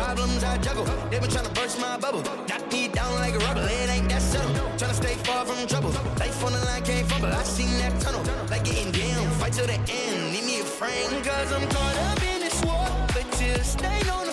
problems I juggle. They been tryna burst my bubble. Knock me down like a rubber, it ain't that subtle. Tryna stay far from trouble. Life on the line can't fumble. I seen that tunnel, like getting down. Fight till the end, need me a friend. Cause I'm caught up in this war, but tears stain on